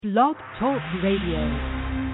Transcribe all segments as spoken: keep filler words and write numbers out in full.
Blog Talk Radio.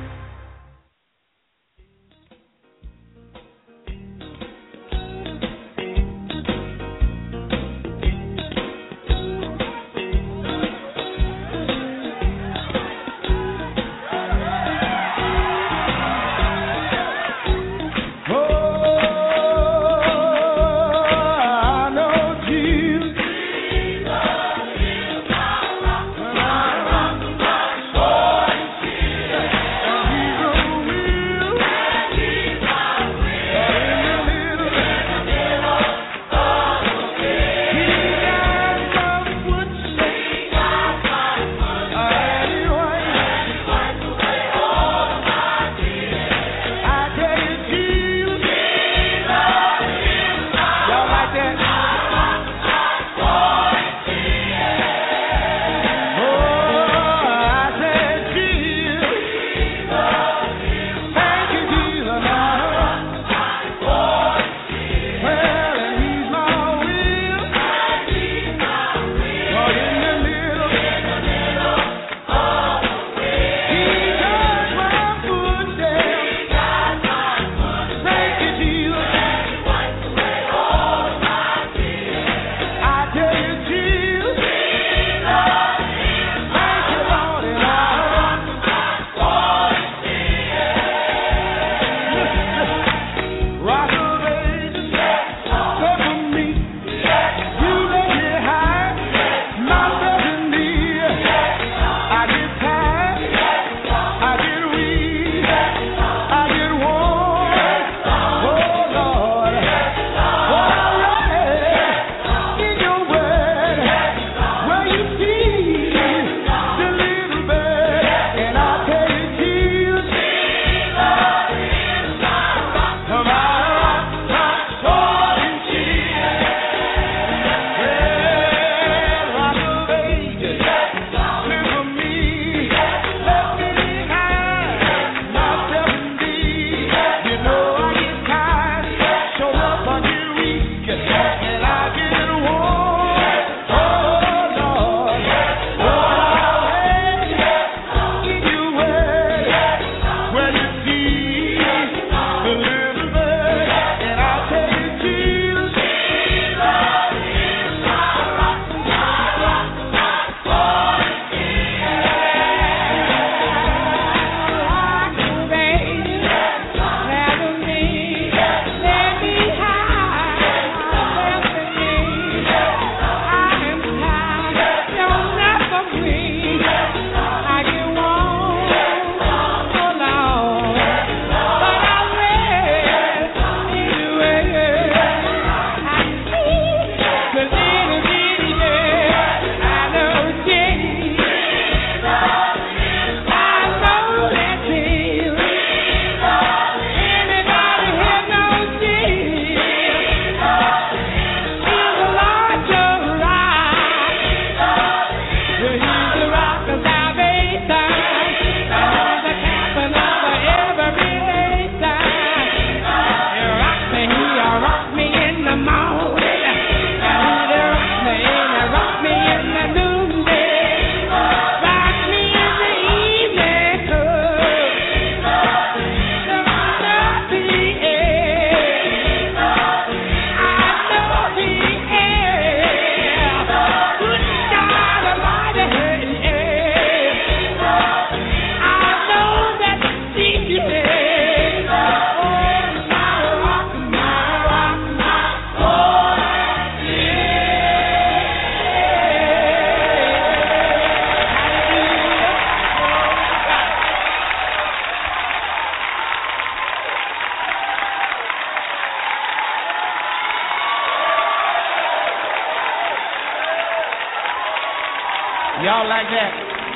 Y'all like that?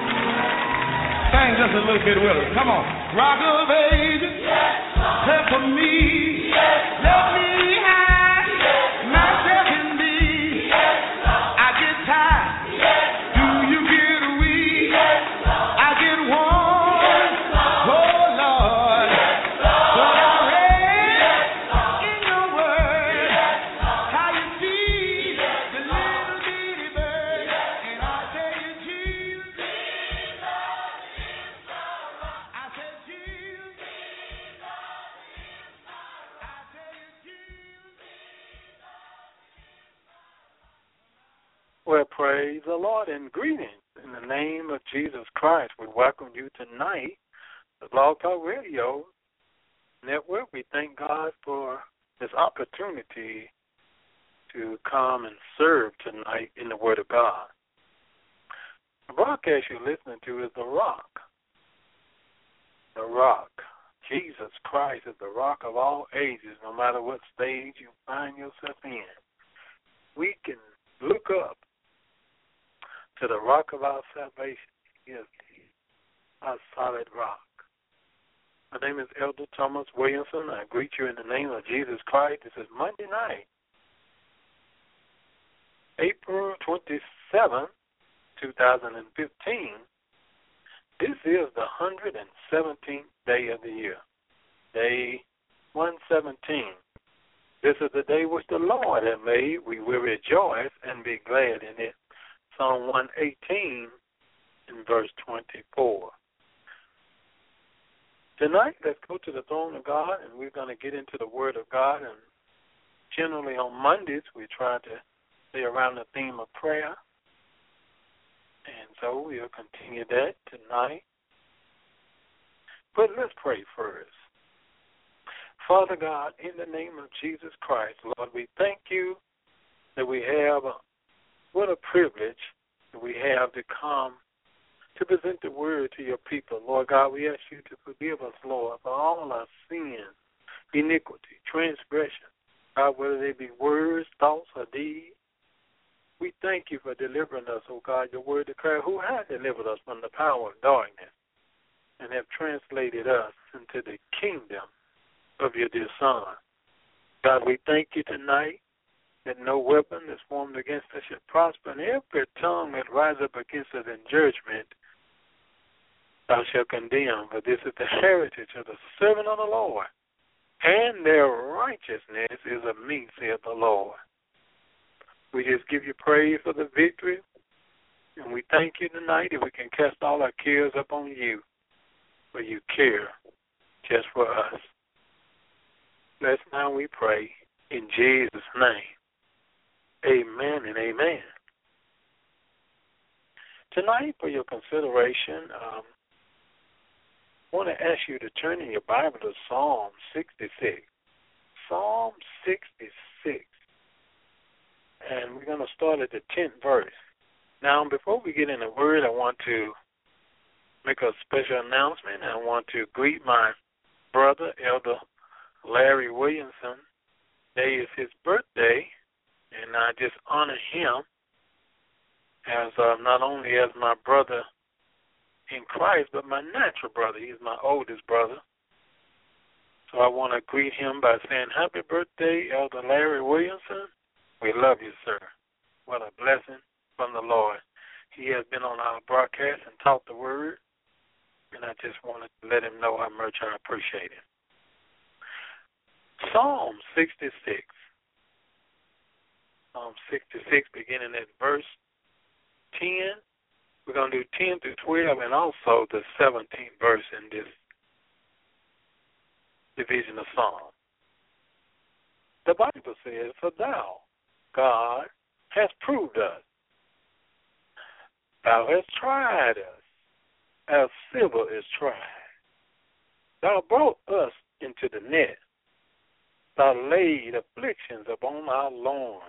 Sing just a little bit with us. Come on. Rock of ages, play for me. Let me hide myself in thee. I get tired. Do you get weak? I get warm. Oh Lord. But I read in your word how you feed the little bitty bird. And I tell you, Jesus. Well, praise the Lord and greetings in the name of Jesus Christ. We welcome you tonight, the Blog Talk Radio Network. We thank God for this opportunity to come and serve tonight in the Word of God. The broadcast you're listening to is The Rock. The Rock. Jesus Christ is the rock of all ages, no matter what stage you find yourself in. We can look up to the rock of our salvation. He is our solid rock. My name is Elder Thomas Williamson. I greet you in the name of Jesus Christ. This is Monday night, April twenty-seventh, twenty fifteen. This is the one hundred seventeenth day of the year, day one seventeen. This is the day which the Lord has made. We will rejoice and be glad in it. Psalm one eighteen in verse twenty-four. Tonight, let's go to the throne of God, and we're going to get into the Word of God. And generally on Mondays, we try to stay around the theme of prayer. And so we'll continue that tonight. But let's pray first. Father God, in the name of Jesus Christ, Lord, we thank you that we have, a, what a privilege that we have to come to present the word to your people. Lord God, we ask you to forgive us, Lord, for all our sins, iniquity, transgression, God, whether they be words, thoughts, or deeds. We thank you for delivering us, oh God. Your word declares who has delivered us from the power of darkness and have translated us into the kingdom of your dear Son. God, we thank you tonight that no weapon that's formed against us shall prosper, and every tongue that rises up against us in judgment thou shalt condemn. For this is the heritage of the servant of the Lord, and their righteousness is of me, saith the Lord. We just give you praise for the victory, and we thank you tonight that we can cast all our cares upon you, for you care just for us. Bless now, we pray, in Jesus' name. Amen and amen. Tonight, for your consideration, um, I want to ask you to turn in your Bible to Psalm sixty-six. Psalm sixty-six. And we're going to start at the tenth verse. Now, before we get in the word, I want to make a special announcement. I want to greet my brother, Elder Larry Williamson. Today is his birthday, and I just honor him as uh, not only as my brother in Christ, but my natural brother. He's my oldest brother. So I want to greet him by saying, happy birthday, Elder Larry Williamson. We love you, sir. What a blessing from the Lord. He has been on our broadcast and taught the word, and I just wanted to let him know how much I appreciate it. Psalm sixty-six. Psalm sixty-six, beginning at verse ten. We're going to do ten through twelve and also the seventeenth verse in this division of Psalm. The Bible says, for thou, God, hast proved us. Thou hast tried us, as silver is tried. Thou brought us into the net. Thou laid afflictions upon our loins.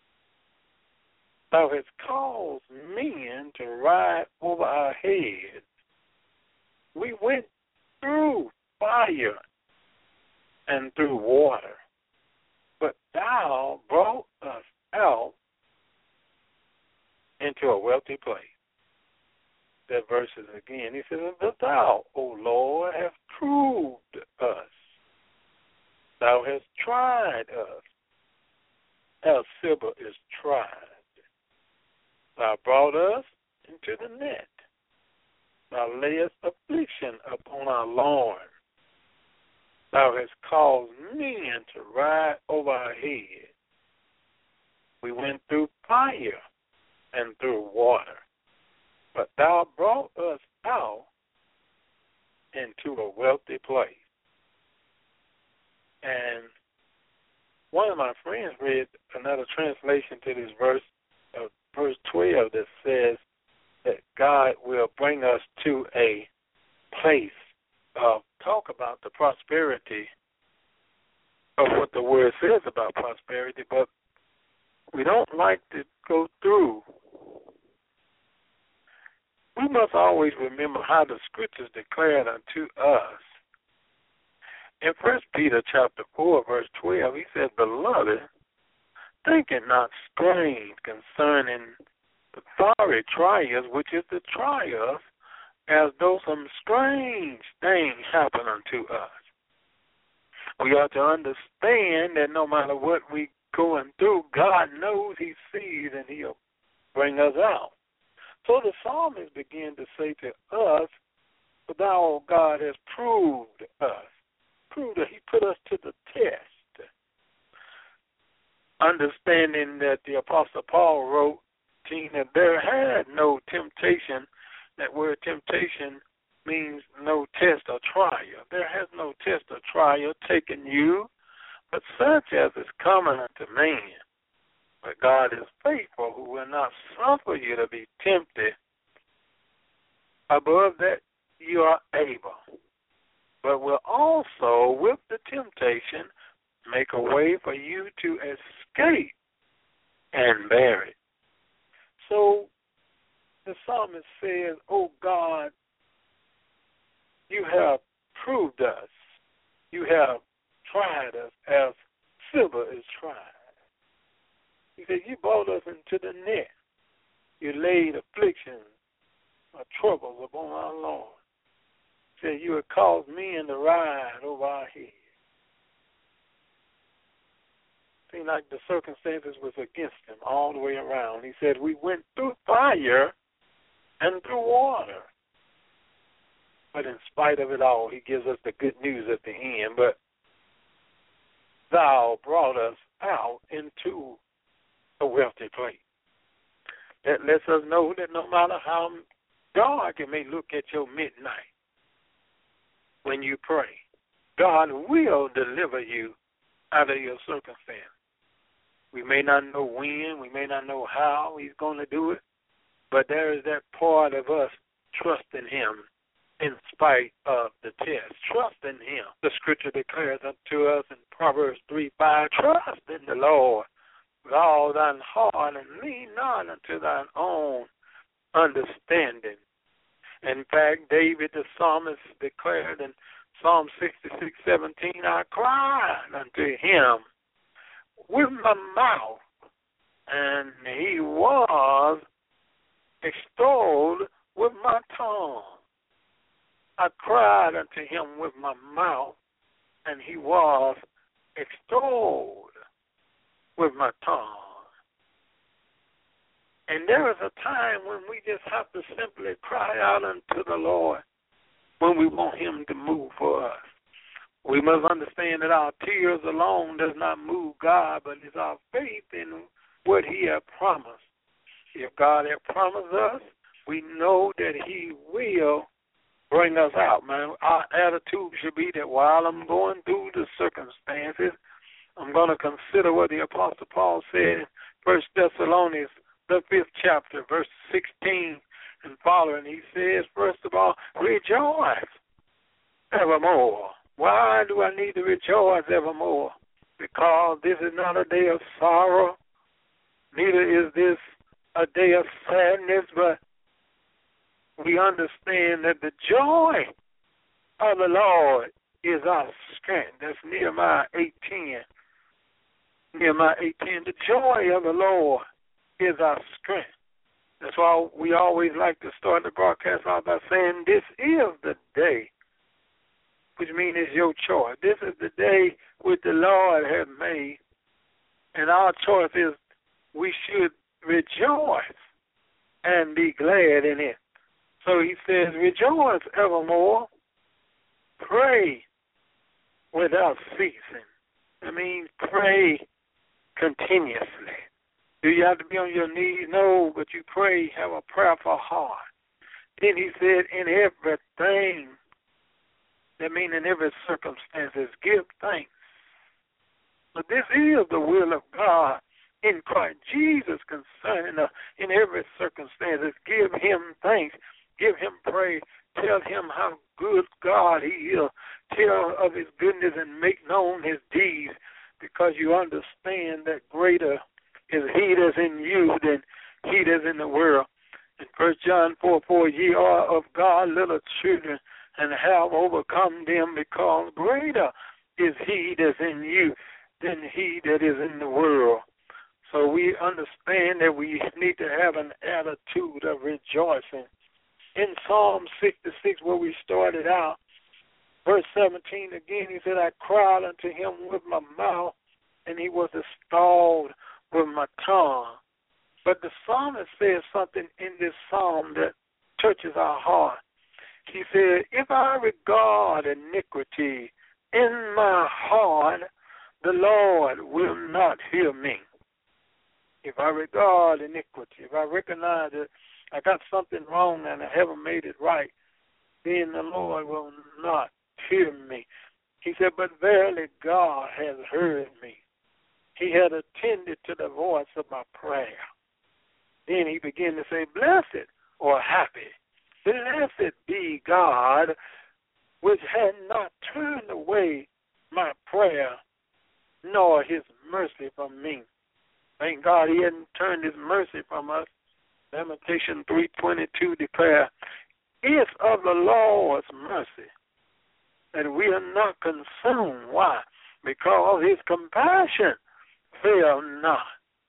Thou hast caused men to ride over our heads. We went through fire and through water, but thou brought us out into a wealthy place. That verse is again. He says, but thou, O Lord, hast proved us. Thou hast tried us, as silver is tried. Thou brought us into the net. Thou layest affliction upon our loins. Thou hast caused men to ride over our heads. We went through fire and through water, but thou brought us out into a wealthy place. And one of my friends read another translation to this verse of verse twelve that says that God will bring us to a place of talk about the prosperity of what the word says about prosperity, but we don't like to go through. We must always remember how the scriptures declared unto us. In First Peter chapter four, verse twelve, he said, Beloved, think it not strange concerning the fiery trials, which is the trials, as though some strange thing happen unto us. We ought to understand that no matter what we're going through, God knows, he sees, and he'll bring us out. So the psalmist began to say to us, but thou, O God, has proved us. Proved that he put us to the test. Understanding that the Apostle Paul wrote, that there had no temptation. That word temptation means no test or trial. There has no test or trial taken you, but such as is common unto man. But God is faithful, who will not suffer you to be tempted above that you are able, but will also, with the temptation, make a way for you to escape and bear it. So the psalmist says, oh God, you have proved us. You have tried us as silver is tried. He said, you brought us into the net. You laid afflictions or troubles upon our Lord. He said, you have caused men to ride over our heads. Seemed like the circumstances was against him all the way around. He said, we went through fire and through water. But in spite of it all, he gives us the good news at the end. But thou brought us out into a wealthy place. That lets us know that no matter how dark it may look at your midnight, when you pray, God will deliver you out of your circumstance. We may not know when, we may not know how he's going to do it, but there is that part of us trusting him in spite of the test. Trust in him. The scripture declares unto us in Proverbs three five, trust in the Lord with all thine heart and lean not unto thine own understanding. In fact, David the psalmist declared in Psalm sixty-six seventeen, I cried unto him with my mouth, and he was extolled with my tongue. I cried unto him with my mouth, and he was extolled with my tongue. And there is a time when we just have to simply cry out unto the Lord when we want him to move for us. We must understand that our tears alone does not move God, but it's our faith in what he has promised. If God has promised us, we know that he will bring us out, man. Our attitude should be that while I'm going through the circumstances, I'm going to consider what the Apostle Paul said in First Thessalonians, the fifth chapter, verse sixteen and following. He says, first of all, rejoice evermore. Why do I need to rejoice evermore? Because this is not a day of sorrow, neither is this a day of sadness, but we understand that the joy of the Lord is our strength. That's Nehemiah eight ten. Nehemiah eight ten. The joy of the Lord is our strength. That's why we always like to start the broadcast out by saying, this is the day, which means it's your choice. This is the day which the Lord has made, and our choice is we should rejoice and be glad in it. So he says, rejoice evermore, pray without ceasing. That means pray continuously. Do you have to be on your knees? No, but you pray, have a prayerful heart. Then he said, in everything, that means in every circumstance, give thanks. But this is the will of God, in Christ Jesus concerning us in every circumstance. Give him thanks. Give him praise. Tell him how good God he is. Tell of his goodness and make known his deeds, because you understand that greater is he that's in you than he that's in the world. In First John four four, ye are of God little children, and have overcome them, because greater is he that's in you than he that is in the world. So we understand that we need to have an attitude of rejoicing. In Psalm sixty-six, where we started out, verse seventeen again, he said, I cried unto him with my mouth, and he was installed with my tongue. But the psalmist says something in this psalm that touches our heart. He said, if I regard iniquity in my heart, the Lord will not hear me. If I regard iniquity, if I recognize that I got something wrong and I haven't made it right, then the Lord will not hear me. He said, but verily God has heard me. He had attended to the voice of my prayer. Then he began to say, blessed or happy, blessed be God, which had not turned away my prayer, nor his mercy from me. Thank God he hadn't turned his mercy from us. Lamentation three twenty-two declares, it's of the Lord's mercy, and we are not consumed. Why? Because his compassion fail not.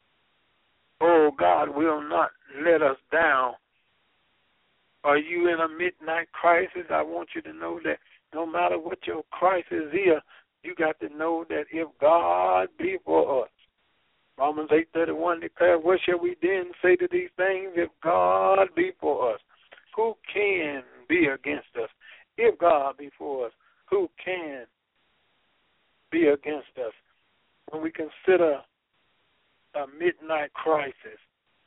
Oh, God will not let us down. Are you in a midnight crisis? I want you to know that no matter what your crisis is, you got to know that if God be for us, Romans eight thirty-one declares, what shall we then say to these things? If God be for us, who can be against us? If God be for us, who can be against us? When we consider a midnight crisis,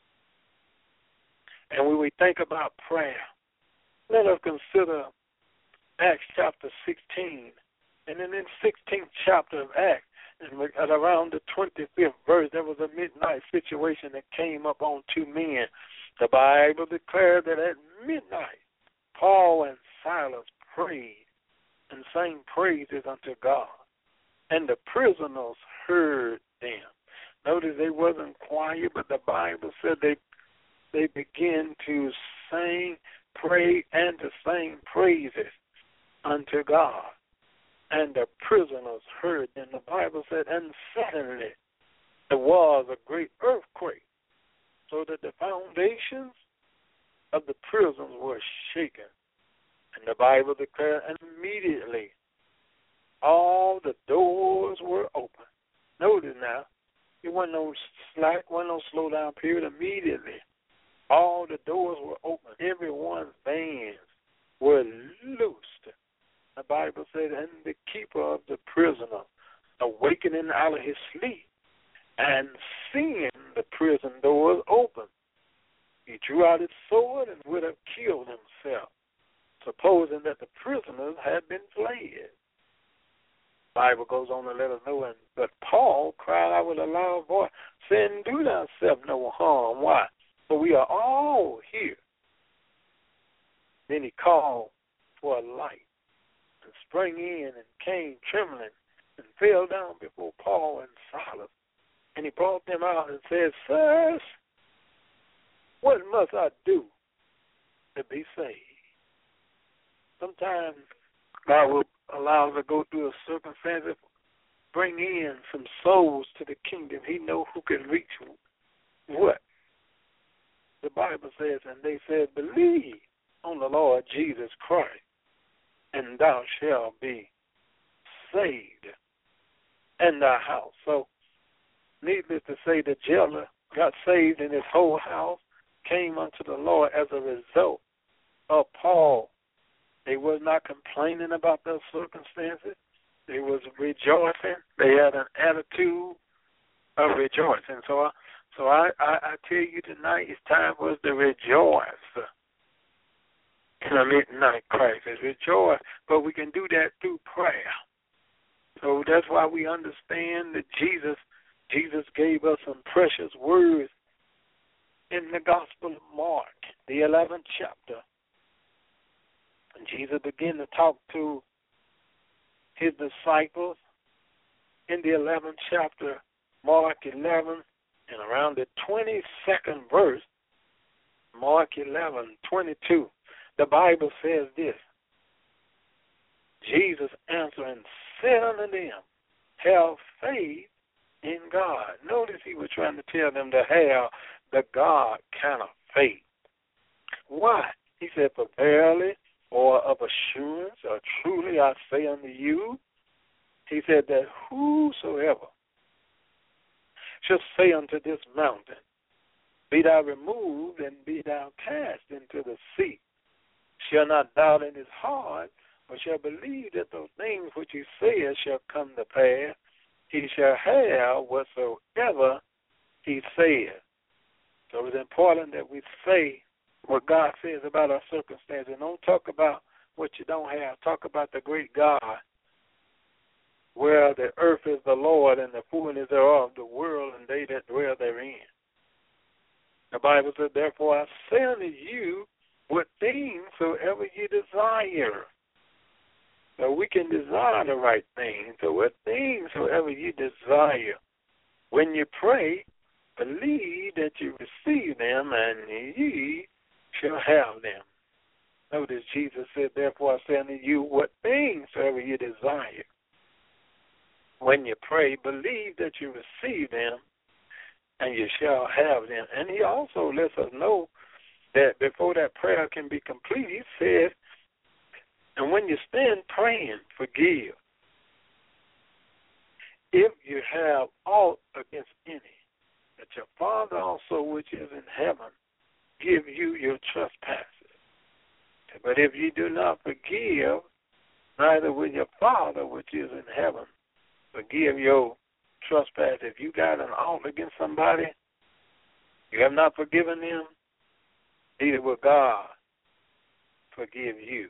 and when we think about prayer, let us consider Acts chapter sixteen. And in the sixteenth chapter of Acts, and at around the twenty-fifth verse, there was a midnight situation that came up on two men. The Bible declared that at midnight, Paul and Silas prayed and sang praises unto God, and the prisoners heard them. Notice they wasn't quiet, but the Bible said they they began to sing, pray, and to sing praises unto God. And the prisoners heard them. The Bible said, and suddenly there was a great earthquake, so that the foundations of the prisons were shaken. And the Bible declared, and immediately all the doors were open. Notice now, it wasn't no slack, wasn't no slow down period. Immediately, all the doors were open. Everyone's bands were loosed. The Bible said, and the keeper of the prisoner, awakening out of his sleep and seeing the prison doors open, he drew out his sword and would have killed himself, supposing that the prisoners had been fled. The Bible goes on to let us know, and, but Paul cried out with a loud voice, saying, do thyself no harm. Why? For we are all here. Then he called for a light, and sprang in and came trembling and fell down before Paul and Silas. And he brought them out and said, sirs, what must I do to be saved? Sometimes God will allow us to go through a circumstance, bring in some souls to the kingdom. He knows who can reach what. The Bible says, and they said, believe on the Lord Jesus Christ, and thou shalt be saved in thy house. So, needless to say, the jailer got saved in his whole house, came unto the Lord as a result of Paul. They was not complaining about those circumstances. They was rejoicing. They had an attitude of rejoicing. So, I, so I, I, I tell you tonight, it's time for us to rejoice in a midnight crisis. Rejoice, but we can do that through prayer. So that's why we understand that Jesus Jesus gave us some precious words in the Gospel of Mark, the eleventh chapter. And Jesus began to talk to his disciples in the eleventh chapter, Mark eleven, and around the twenty-second verse, Mark eleven, twenty-two, the Bible says this: Jesus answering said unto them, have faith in God. Notice he was trying to tell them to have the God kind of faith. Why? He said, for verily, or of assurance, or truly I say unto you, he said that whosoever shall say unto this mountain, be thou removed and be thou cast into the sea, shall not doubt in his heart, but shall believe that those things which he saith shall come to pass, he shall have whatsoever he saith. So it's important that we say what God says about our circumstances. Don't talk about what you don't have. Talk about the great God, where the earth is the Lord and the fullness thereof, the world and they that dwell therein. The Bible said, therefore I say unto you, what things soever you desire. So we can desire the right things. So what things soever you desire, when you pray, believe that you receive them, and ye shall have them. Notice Jesus said, therefore I say unto you, what things soever you desire, when you pray, believe that you receive them, and you shall have them. And he also lets us know that before that prayer can be complete, he says, and when you stand praying, forgive, if you have aught against any, that your Father also which is in heaven give you your trespasses. But if you do not forgive, neither will your Father which is in heaven forgive your trespass. If you got an ought against somebody, you have not forgiven them, neither will God forgive you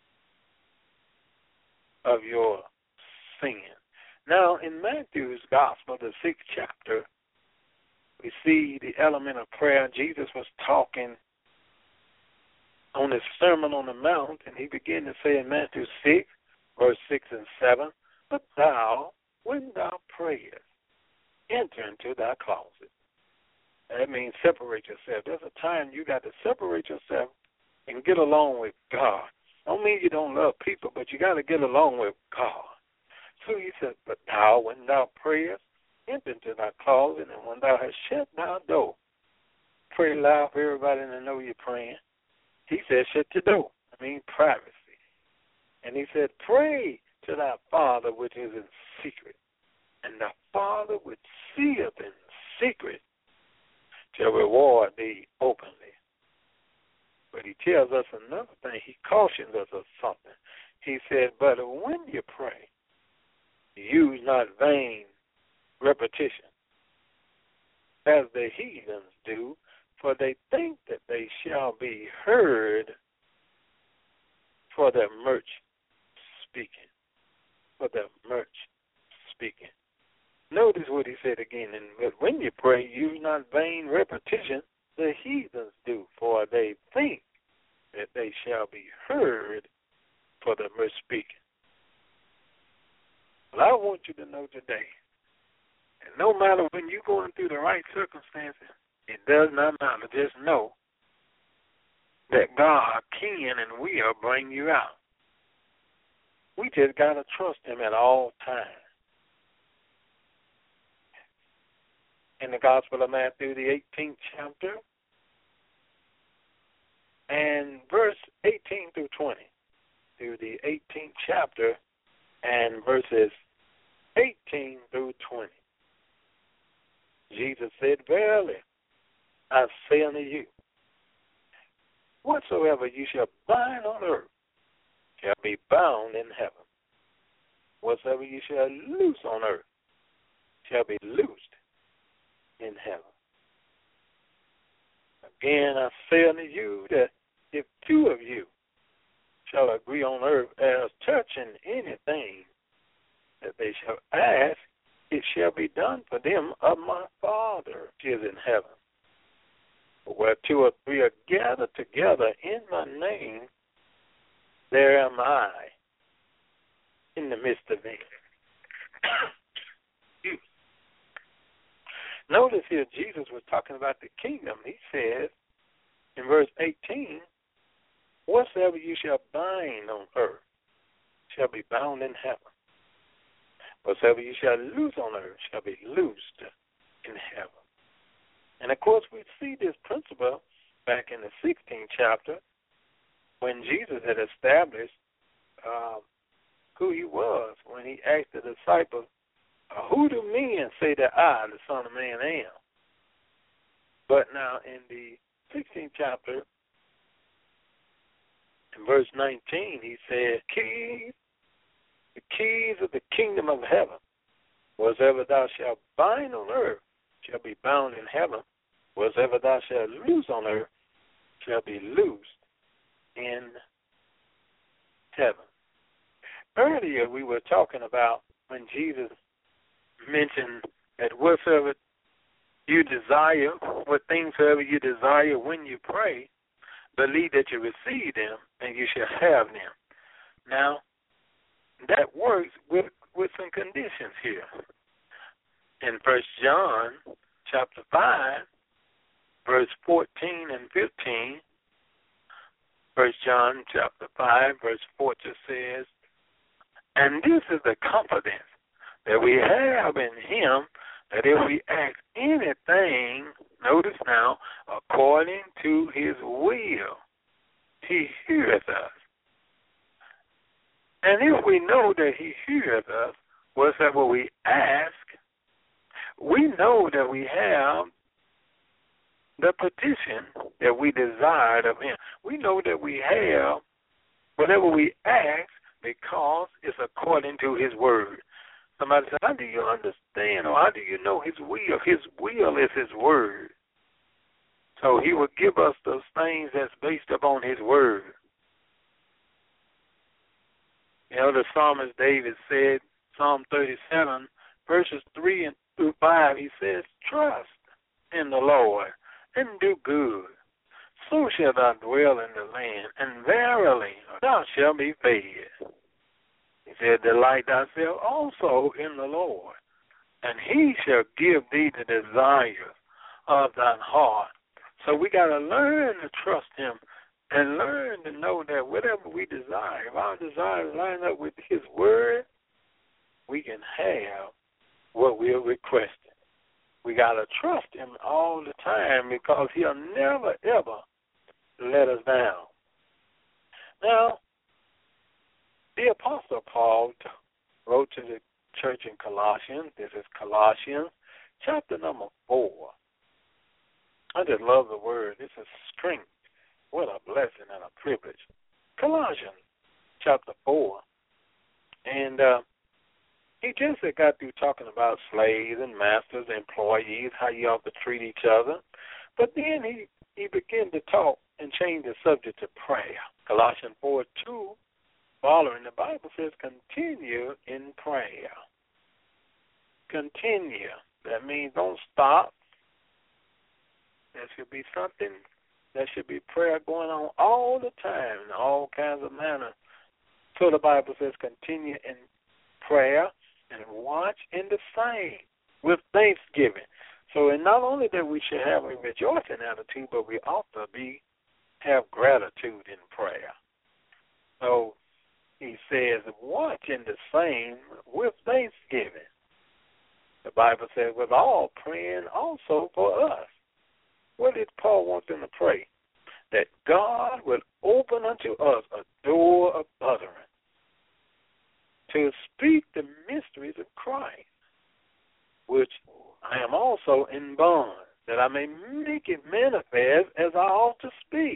of your sin. Now, in Matthew's Gospel, the sixth chapter, we see the element of prayer. Jesus was talking on his Sermon on the Mount, and he began to say in Matthew six, verse six and seven, but thou, when thou prayest, enter into thy closet. That means separate yourself. There's a time you got to separate yourself and get along with God. Don't mean you don't love people, but you got to get along with God. So he said, but thou, when thou prayest, enter into thy closet, and when thou hast shut thy door, pray loud for everybody to know you're praying. He said, shut your door. I mean privacy. And he said, pray to thy Father which is in secret, and thy Father which seeth in secret shall reward thee openly. But he tells us another thing. He cautions us of something. He said, but when you pray, use not vain repetition, as the heathens do, for they think that they shall be heard for their much speaking. For their much speaking. Notice what he said again. And but when you pray, use not vain repetition, the heathens do, for they think that they shall be heard for their much speaking. Well, I want you to know today, and no matter when you're going through the right circumstances, it does not matter. Just know that God can and will bring you out. We just got to trust him at all times. In the Gospel of Matthew, the eighteenth chapter, and verse eighteen through twenty, through the eighteenth chapter, and verses eighteen through twenty. Jesus said, verily, I say unto you, whatsoever you shall bind on earth shall be bound in heaven. Whatsoever you shall loose on earth shall be loosed in heaven. Again, I say unto you that if two of you shall agree on earth as touching anything that they shall ask, it it shall be done for them of my Father which is in heaven. For where two or three are gathered together in my name, there am I in the midst of them. Notice here Jesus was talking about the kingdom. He says in verse eighteen, whatsoever you shall bind on earth shall be bound in heaven. Whatsoever you shall loose on earth shall be loosed in heaven. And, of course, we see this principle back in the sixteenth chapter when Jesus had established uh, who he was, when he asked the disciples, who do men say that I, the Son of Man, am? But now in the sixteenth chapter, in verse nineteen, he said, keys, the keys of the kingdom of heaven, whatsoever thou shalt bind on earth shall be bound in heaven, whatsoever thou shalt loose on earth shall be loosed in heaven. Earlier we were talking about when Jesus mentioned that whatsoever you desire, what things soever you desire when you pray, believe that you receive them and you shall have them. Now, that works with, with some conditions here. In First John chapter five, verse fourteen and fifteen, First John chapter five, verse fourteen says, and this is the confidence that we have in him, that if we ask anything, notice now, according to his will, he heareth us. And if we know that he heareth us, whatsoever we ask, we know that we have the petition that we desired of him. We know that we have whatever we ask because it's according to his word. Somebody said, how do you understand or how do you know his will? His will is his word. So he will give us those things that's based upon his word. You know, the psalmist David said, Psalm thirty-seven, verses three and through five, he says, trust in the Lord and do good. So shalt thou dwell in the land, and verily thou shalt be fed. He said, delight thyself also in the Lord, and he shall give thee the desires of thine heart. So we got to learn to trust him and learn to know that whatever we desire, if our desires line up with his word, we can have what we are requesting. We got to trust him all the time because he'll never, ever let us down. Now, the Apostle Paul wrote to the church in Colossians. This is Colossians chapter number four. I just love the word. This is strength. What a blessing and a privilege. Colossians chapter four. And uh, he just got through talking about slaves and masters, employees, how you ought to treat each other. But then he, he began to talk and change the subject to prayer. Colossians four two, following, the Bible says, continue in prayer. Continue. That means don't stop. There should be something, there should be prayer going on all the time in all kinds of manners. So the Bible says continue in prayer and watch in the same with thanksgiving. So and not only that we should have a rejoicing attitude, but we ought to be have gratitude in prayer. So he says, watch in the same with thanksgiving. The Bible says, with all praying also for us. What did Paul want them to pray? That God would open unto us a door of utterance to speak the mysteries of Christ, which I am also in bond, that I may make it manifest as I ought to speak.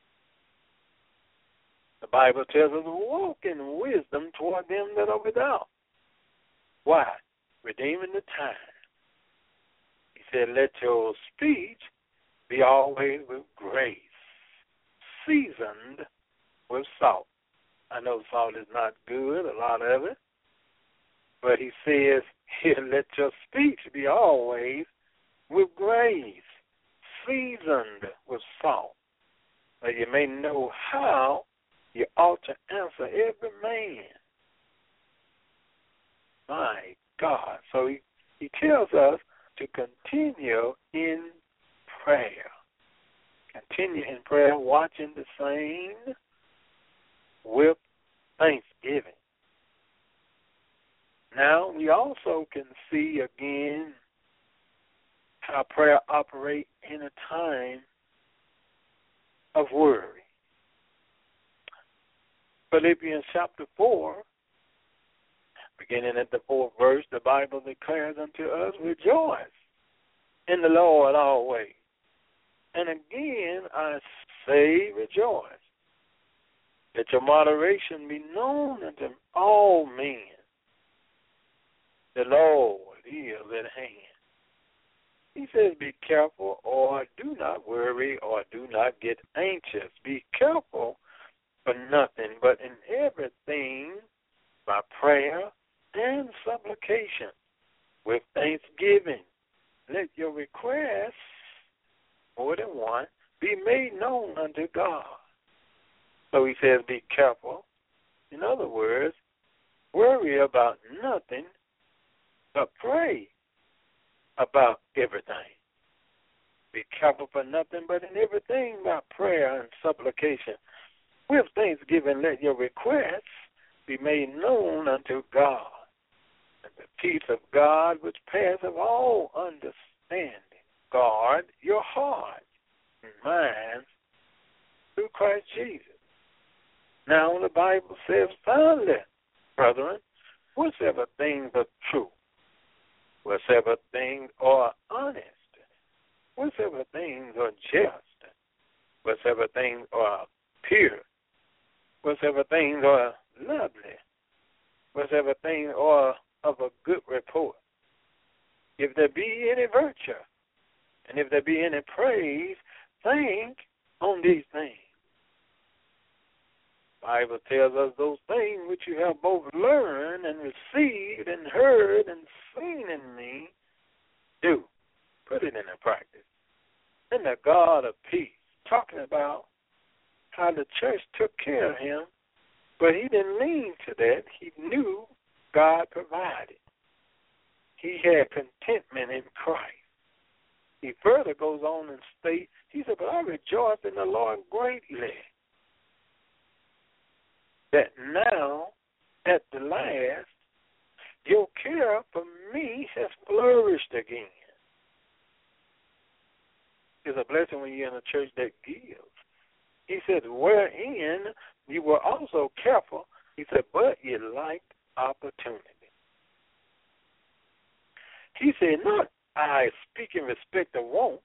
The Bible tells us to walk in wisdom toward them that are without. Why? Redeeming the time. He said, let your speech be always with grace, seasoned with salt. I know salt is not good, a lot of it, but he says Let your speech be always with grace, seasoned with salt, that you may know how you ought to answer every man. My God. So he, he tells us to continue in prayer. Continue in prayer, watching the same with thanksgiving. Now, we also can see again how prayer operates in a time of worry. Philippians chapter four, beginning at the fourth verse, the Bible declares unto us, rejoice in the Lord always. And again I say rejoice. Let your moderation be known unto all men. The Lord is at hand. He says, be careful, or do not worry, or do not get anxious. Be careful for nothing, but in everything by prayer and supplication with thanksgiving. Let your requests, more than one, be made known unto God. So he says, be careful. In other words, worry about nothing, but pray about everything. Be careful for nothing, but in everything by prayer and supplication. With thanksgiving, let your requests be made known unto God. And the peace of God, which passeth all understanding, guard your heart and mind through Christ Jesus. Now the Bible says, finally, brethren, whatsoever things are true, whatsoever things are honest, whatsoever things are just, whatsoever things are pure, whatsoever things are lovely, whatsoever things are of a good report, if there be any virtue, and if there be any praise, think on these things. The Bible tells us those things which you have both learned and received and heard and seen in me, do. Put it into practice. And the God of peace, talking about how the church took care of him, but he didn't lean to that. He knew God provided. He had contentment in Christ. He further goes on and states, he said, but I rejoice in the Lord greatly, that now, at the last, your care for me has flourished again. It's a blessing when you're in a church that gives. He said, wherein you were also careful, he said, but you lacked opportunity. He said, not I speak in respect of want,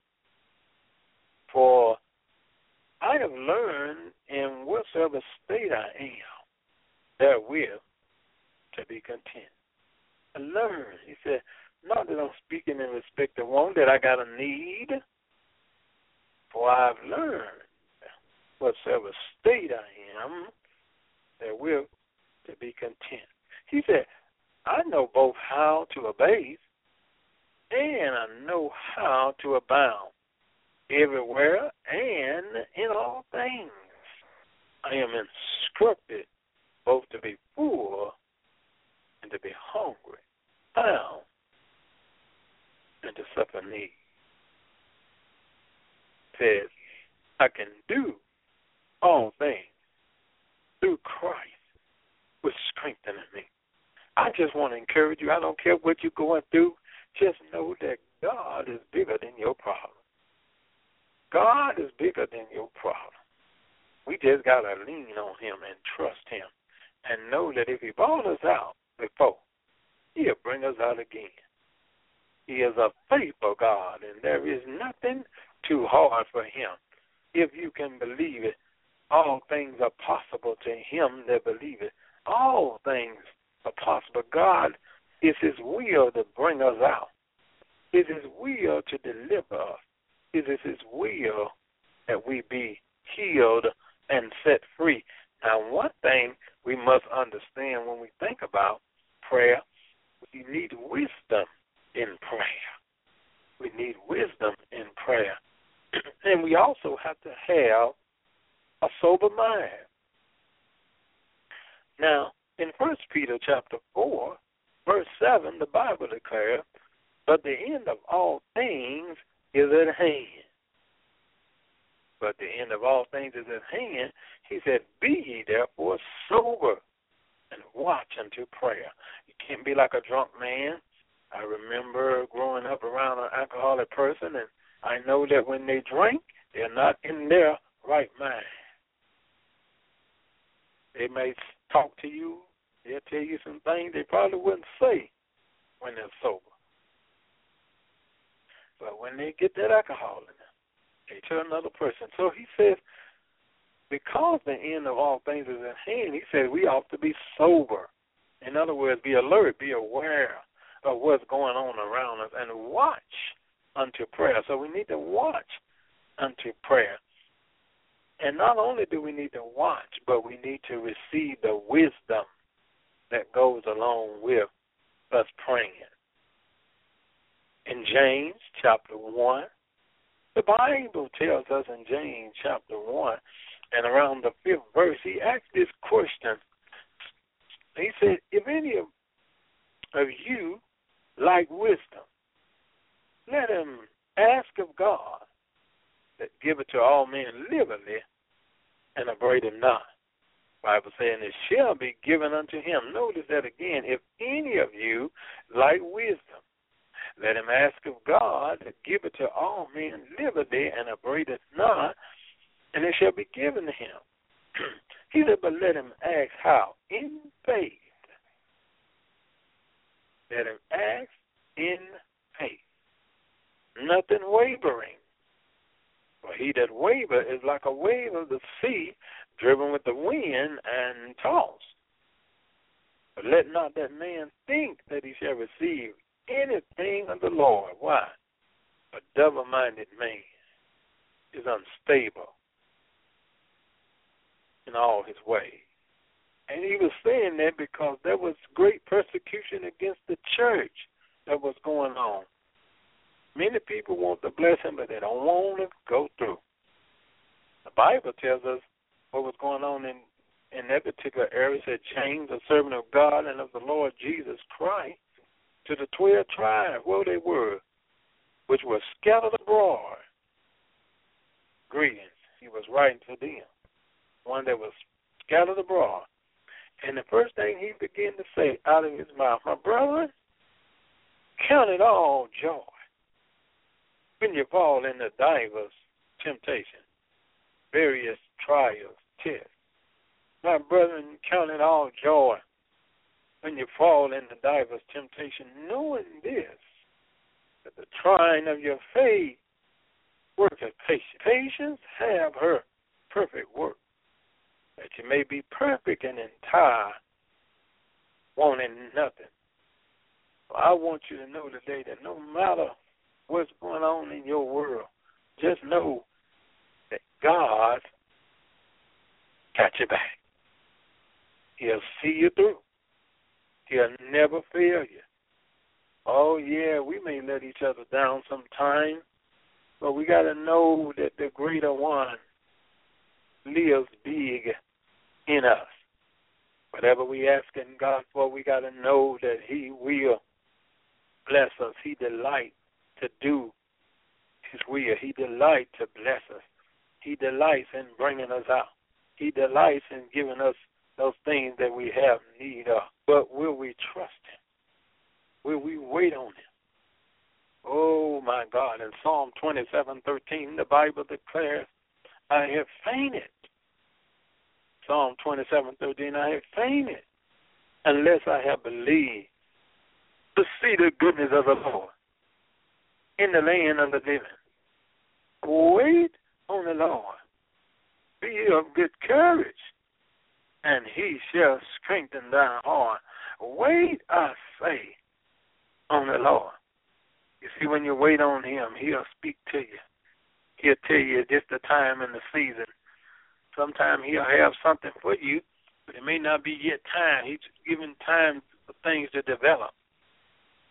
for I have learned in whatsoever state I am, therewith to be content. I learned. He said, not that I'm speaking in respect of want, that I got a need, for I've learned whatsoever state I am, therewith to be content. He said, I know both how to abase and I know how to abound everywhere and in all things. I am instructed both to be full and to be hungry, bound, and to suffer need. Says, I can do all things through Christ, which strengthens me. I just want to encourage you. I don't care what you're going through. Just know that God is bigger than your problem. God is bigger than your problem. We just got to lean on him and trust him and know that if he brought us out before, he'll bring us out again. He is a faithful God, and there is nothing too hard for him. If you can believe it, all things are possible to him that believe it. All things are possible. God, it's his will to bring us out. It's his will to deliver us. It is his will that we be healed and set free. Now, one thing we must understand when we think about prayer We need wisdom in prayer. We need wisdom in prayer. And we also have to have a sober mind. Now, in First Peter chapter four, verse seven, the Bible declares, but the end of all things is at hand. But the end of all things is at hand. He said, be ye therefore sober and watch unto prayer. You can't be like a drunk man. I remember growing up around an alcoholic person, and I know that when they drink, they're not in their right mind. They may talk to you. They'll tell you some things they probably wouldn't say when they're sober. But when they get that alcohol in them, they tell another person. So he says, because the end of all things is at hand, he said we ought to be sober. In other words, be alert, be aware of what's going on around us, and watch unto prayer. So we need to watch unto prayer. And not only do we need to watch, but we need to receive the wisdom that goes along with us praying. In James chapter one, the Bible tells us in James chapter one, and around the fifth verse, he asked this question. He said, if any of, of you like wisdom, let him ask of God that give it to all men liberally and upbraid him not. The Bible saying it shall be given unto him. Notice that again. If any of you like wisdom, let him ask of God that give it to all men liberally and upbraid it not, and it shall be given to him. He said, but let him ask how? In faith. Let him ask in faith. Nothing wavering. For he that waver is like a wave of the sea, driven with the wind and tossed. But let not that man think that he shall receive anything of the Lord. Why? A double-minded man is unstable in all his ways. And he was saying that because there was great persecution against the church that was going on. Many people want to bless him, but they don't want to go through. The Bible tells us what was going on in, in that particular area. It said, James, a servant of God and of the Lord Jesus Christ, to the twelve tribes where they were, which were scattered abroad. Greetings. He was writing to them, one that was scattered abroad. And the first thing he began to say out of his mouth, my brethren, count it all joy when you fall into divers temptation, various trials, tests. My brethren, count it all joy when you fall into divers temptation, knowing this, that the trying of your faith worketh patience. Patience have her perfect work, that you may be perfect and entire, wanting nothing. Well, I want you to know today that no matter what's going on in your world, just know that God got your back. He'll see you through. He'll never fail you. Oh, yeah, we may let each other down sometime, but we got to know that the greater one lives big in us. Whatever we ask in God for, we got to know that he will bless us. He delights to do his will. He delights to bless us. He delights in bringing us out. He delights in giving us those things that we have need of. But will we trust him? Will we wait on him? Oh, my God. In Psalm twenty-seven thirteen, the Bible declares, I have fainted. Psalm twenty-seven thirteen, I have fainted unless I have believed to see the goodness of the Lord in the land of the living. Wait on the Lord. Be of good courage, and he shall strengthen thy heart. Wait, I say, on the Lord. You see, when you wait on him, he'll speak to you. He'll tell you just the time and the season. Sometimes he'll have something for you, but it may not be yet time. He's giving time for things to develop.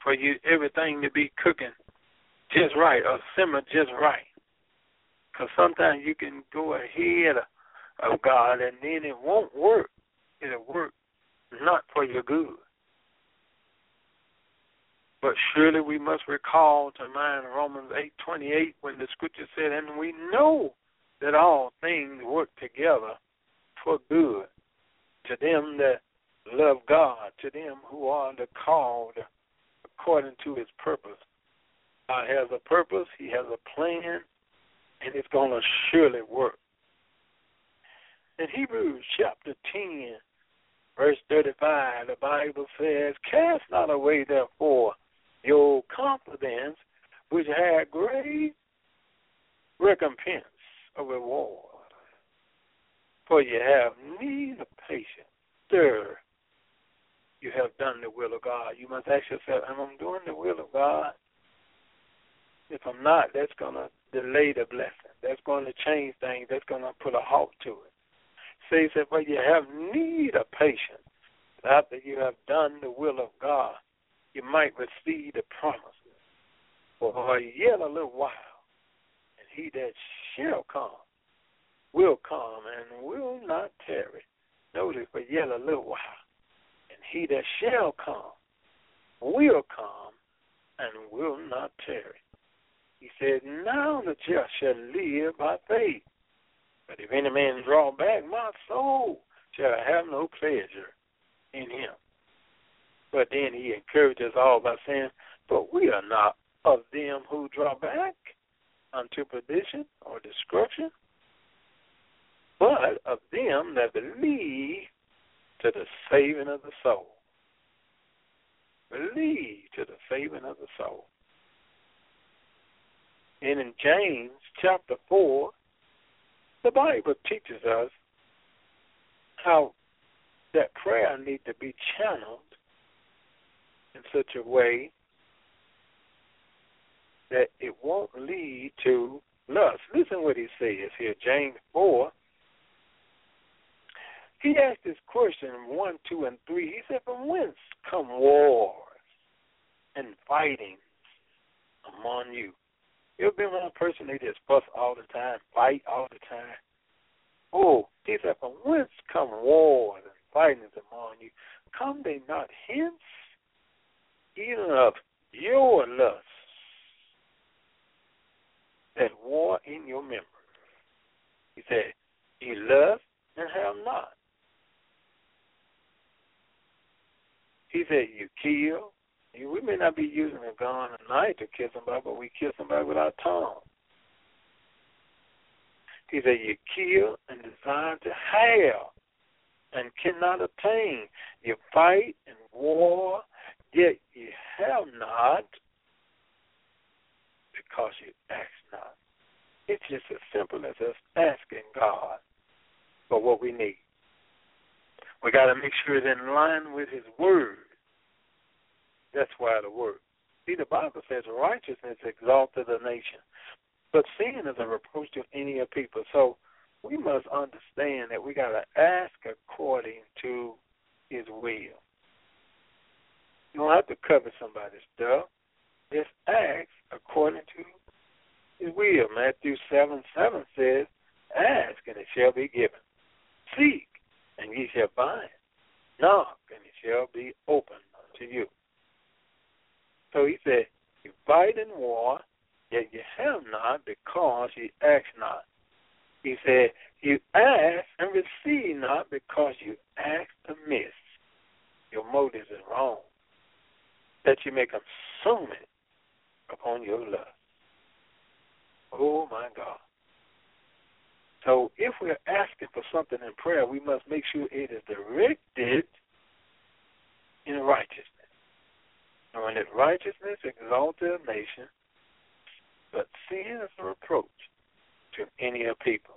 for you everything to be cooking just right or simmer just right. Because sometimes you can go ahead of God and then it won't work. It'll work not for your good. But surely we must recall to mind Romans eight twenty-eight when the scripture said, and we know that all things work together for good to them that love God, to them who are the called according to his purpose. God has a purpose, he has a plan, and it's going to surely work. In Hebrews chapter ten, verse thirty-five, the Bible says, cast not away therefore your confidence, which had great recompense of reward. For you have need of patience. Sir, you have done the will of God. You must ask yourself, am I doing the will of God? If I'm not, that's going to delay the blessing. That's going to change things. That's going to put a halt to it. So he said, but you have need of patience. After you have done the will of God, you might receive the promises. For yet a little while, and he that shall come will come and will not tarry. Notice, for yet a little while, and he that shall come will come and will not tarry. He said, now the just shall live by faith. But if any man draw back, my soul shall have no pleasure in him. But then he encourages all by saying, but we are not of them who draw back unto perdition or destruction, but of them that believe to the saving of the soul. Believe to the saving of the soul. And in James chapter four, the Bible teaches us how that prayer needs to be channeled in such a way that it won't lead to lust. Listen what he says here, James four. He asked this question in one, two, and three. He said, from whence come wars and fightings among you? You ever been one person, they just fuss all the time, fight all the time? Oh, he said, from whence come wars and fightings among you? Come they not hence, even of your lusts that war in your members? He said, ye lust and have not. He said, you kill. We may not be using a gun or knife to kill somebody, but we kill somebody with our tongue. He said, you kill and desire to have and cannot obtain. You fight and war, yet you have not because you ask not. It's just as simple as us asking God for what we need. We got to make sure it's in line with his word. That's why the word. See, the Bible says righteousness exalteth a nation, but sin is a reproach to any of people. So we must understand that we got to ask according to his will. You don't have to cover somebody's stuff. Just ask according to his will. Matthew seven seven says, ask and it shall be given. Seek and ye shall find. Knock and it shall be opened unto you. So he said, you fight in war, yet you have not because you ask not. He said, you ask and receive not because you ask amiss. Your motives are wrong, that you may consume it upon your lust. Oh, my God. So if we're asking for something in prayer, we must make sure it is directed in righteousness. And when it righteousness exalteth a nation, but sin is a reproach to any of people.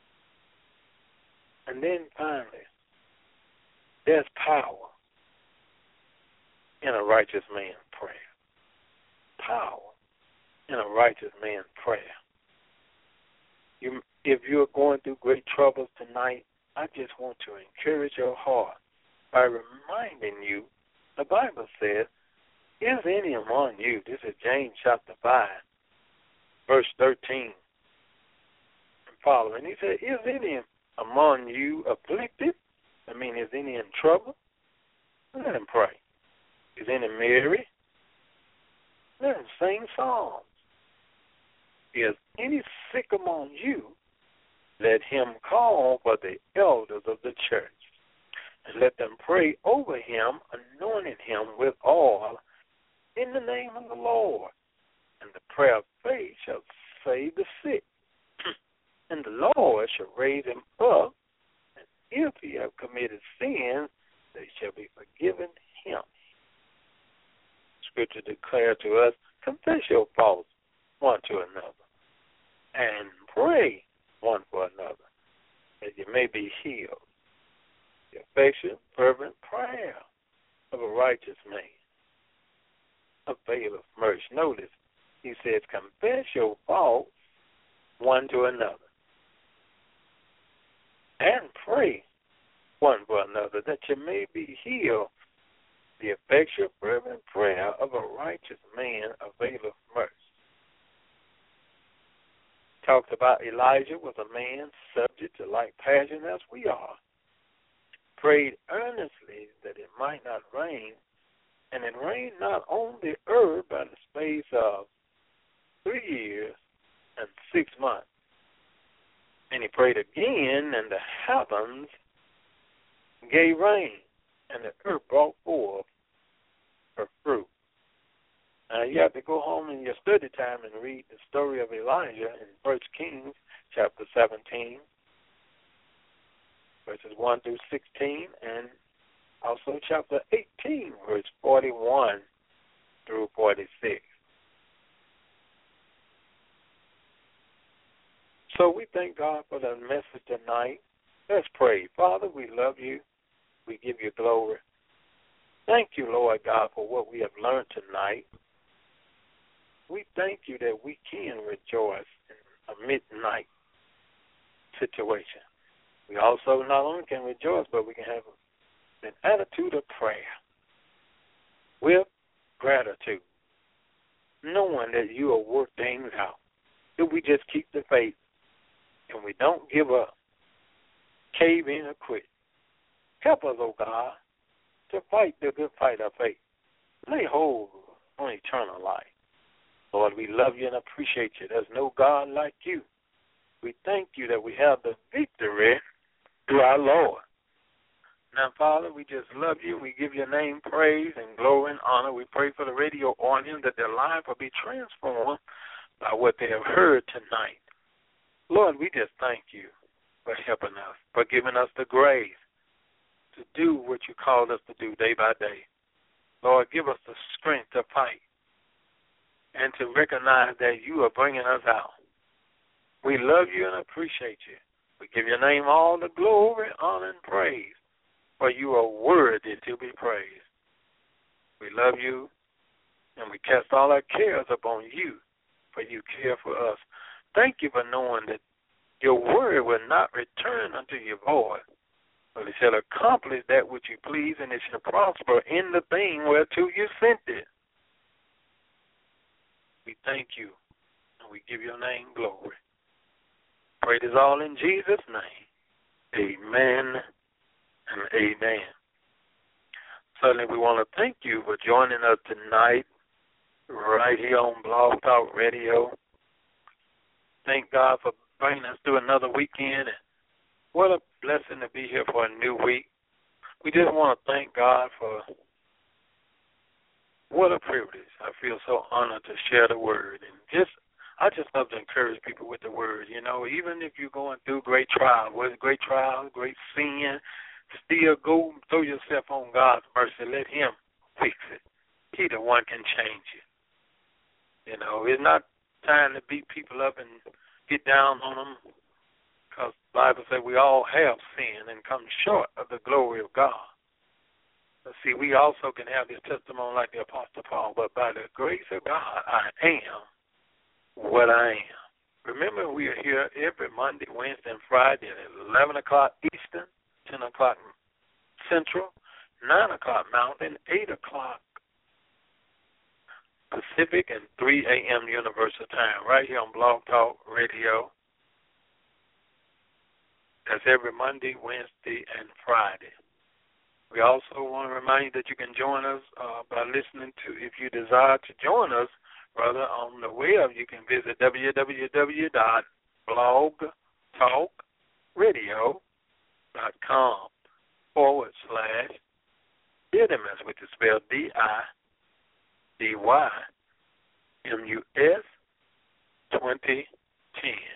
And then finally, there's power in a righteous man's prayer. Power in a righteous man's prayer. You, if you're going through great troubles tonight, I just want to encourage your heart by reminding you, the Bible says, Is any among you, this is James chapter five, verse thirteen and following. He said, is any among you afflicted? I mean, is any in trouble? Let him pray. Is any merry? Let him sing psalms. Is any sick among you? Let him call for the elders of the church, and let them pray over him, anointing him with oil in the name of the Lord. And the prayer of faith shall save the sick, and the Lord shall raise him up. And if he have committed sin, they shall be forgiven him. Scripture declares to us, confess your faults one to another, and pray one for another, that you may be healed. The affectionate, fervent prayer of a righteous man availeth mercy. Notice, he says, confess your faults one to another, and pray one for another, that you may be healed. The effectual, fervent prayer of a righteous man availeth mercy. Talks about Elijah was a man subject to like passion as we are. Prayed earnestly that it might not rain, and it rained not on the earth by the space of three years and six months. And he prayed again, and the heavens gave rain, and the earth brought forth her fruit. Now, you have to go home in your study time and read the story of Elijah in First Kings chapter seventeen, verses one through sixteen, and also chapter eighteen, verse forty-one through forty-six. So we thank God for the message tonight. Let's pray. Father, we love you. We give you glory. Thank you, Lord God, for what we have learned tonight. We thank you that we can rejoice in a midnight situation. We also not only can rejoice, but we can have an attitude of prayer with gratitude, knowing that you will work things out. If we just keep the faith and we don't give up, cave in or quit. Help us, oh God, to fight the good fight of faith. Lay hold on eternal life. Lord, we love you and appreciate you. There's no God like you. We thank you that we have the victory through our Lord. Now, Father, we just love you. We give your name praise and glory and honor. We pray for the radio audience that their life will be transformed by what they have heard tonight. Lord, we just thank you for helping us, for giving us the grace to do what you called us to do day by day. Lord, give us the strength to fight and to recognize that you are bringing us out. We love you and appreciate you. We give your name all the glory, honor, and praise, for you are worthy to be praised. We love you, and we cast all our cares upon you, for you care for us. Thank you for knowing that your word will not return unto your void, but it shall accomplish that which you please, and it shall prosper in the thing whereto you sent it. We thank you, and we give your name glory. Pray this all in Jesus' name. Amen and amen. Certainly we want to thank you for joining us tonight right here on Blog Talk Radio. Thank God for bringing us through another weekend. And what a blessing to be here for a new week. We just want to thank God for what a privilege. I feel so honored to share the word. And just, I just love to encourage people with the word. You know, even if you're going through great trials, whether it's great trials, great sin, still go throw yourself on God's mercy. Let him fix it. He the one can change you. You know, it's not time to beat people up and get down on them, because the Bible says we all have sinned and come short of the glory of God. But see, we also can have this testimony like the Apostle Paul, but by the grace of God, I am what I am. Remember, we are here every Monday, Wednesday, and Friday at eleven o'clock Eastern, ten o'clock Central, nine o'clock Mountain, eight o'clock Pacific and three a.m. Universal Time, right here on Blog Talk Radio. That's every Monday, Wednesday, and Friday. We also want to remind you that you can join us uh, by listening to, if you desire to join us, rather, on the web, you can visit www.blogtalkradio.com forward slash Didymus, which is spelled D I D Y M U S twenty ten.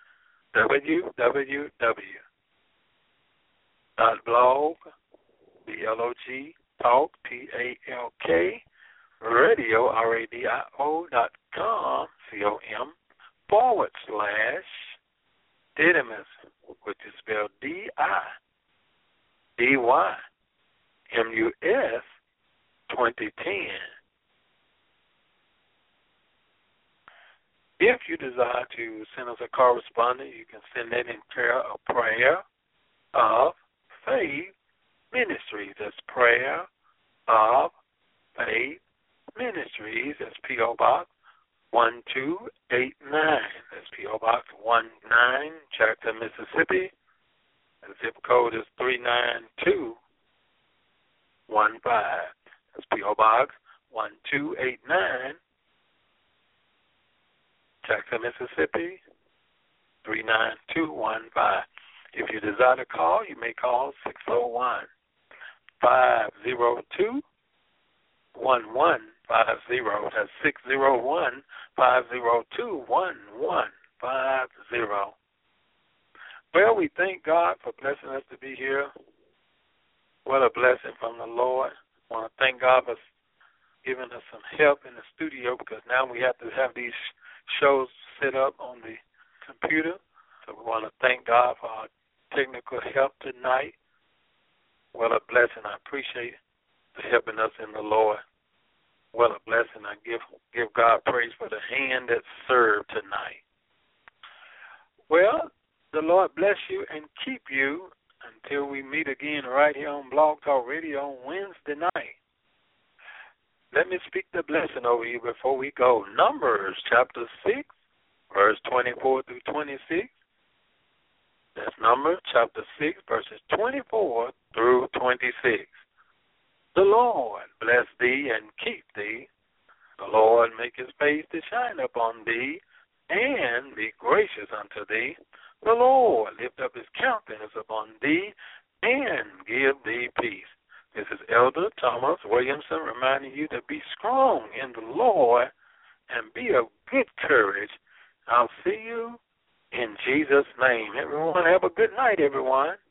www.blog, B L O G, talk, T A L K, radio, R A D I O, dot com, C O M, forward slash Didymus, which is spelled D I D Y M U S twenty ten. If you desire to send us a correspondence, you can send that in prayer of prayer of faith ministries. That's prayer of faith ministries. That's P O Box one two eight nine. That's P O Box one nine, Jackson, Mississippi. The zip code is three nine two one five. That's P O Box one two eight nine. Jackson, Mississippi, three nine two one five. If you desire to call, you may call six oh one, five oh two, one one five oh. That's six oh one, five oh two, one one five oh. Well, we thank God for blessing us to be here. What a blessing from the Lord. I want to thank God for giving us some help in the studio, because now we have to have these shows set up on the computer. So we want to thank God for our technical help tonight. What a blessing. I appreciate the helping us in the Lord. What a blessing. I give give God praise for the hand that served tonight. Well, the Lord bless you and keep you until we meet again right here on Blog Talk Radio on Wednesday night. Let me speak the blessing over you before we go. Numbers chapter six, verse twenty-four through twenty-six. That's Numbers chapter six, verses twenty-four through twenty-six. The Lord bless thee and keep thee. The Lord make his face to shine upon thee and be gracious unto thee. The Lord lift up his countenance upon thee and give thee peace. This is Elder Thomas Williamson reminding you to be strong in the Lord and be of good courage. I'll see you in Jesus' name. Everyone, have a good night, everyone.